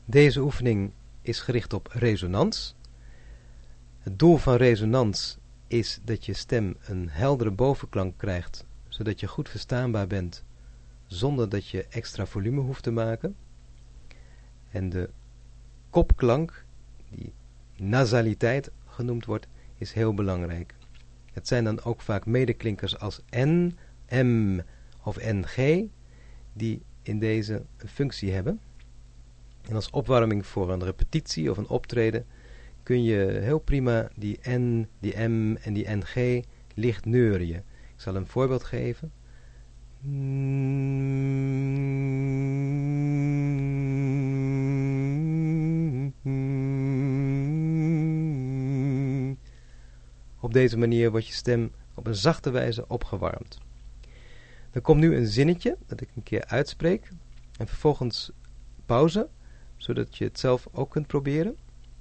Deze oefening is gericht op resonans. Het doel van resonans is dat je stem een heldere bovenklank krijgt, zodat je goed verstaanbaar bent, zonder dat je extra volume hoeft te maken. En de kopklank, die nasaliteit genoemd wordt, is heel belangrijk. Het zijn dan ook vaak medeklinkers als N, M of NG, die in deze functie hebben. En als opwarming voor een repetitie of een optreden kun je heel prima die N, die M en die NG licht neurien. Ik zal een voorbeeld geven. Op deze manier wordt je stem op een zachte wijze opgewarmd. Er komt nu een zinnetje dat ik een keer uitspreek en vervolgens pauze, zodat je het zelf ook kunt proberen.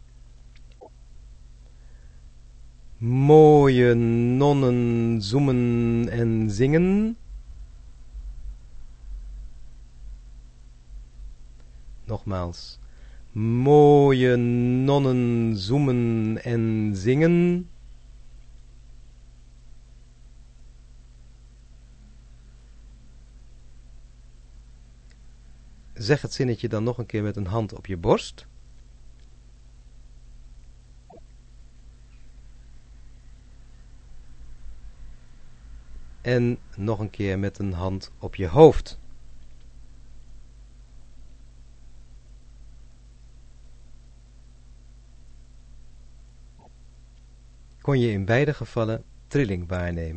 Mooie nonnen zoemen en zingen. Nogmaals. Mooie nonnen zoemen en zingen. Zeg het zinnetje dan nog een keer met een hand op je borst. En nog een keer met een hand op je hoofd. Kon je in beide gevallen trilling waarnemen.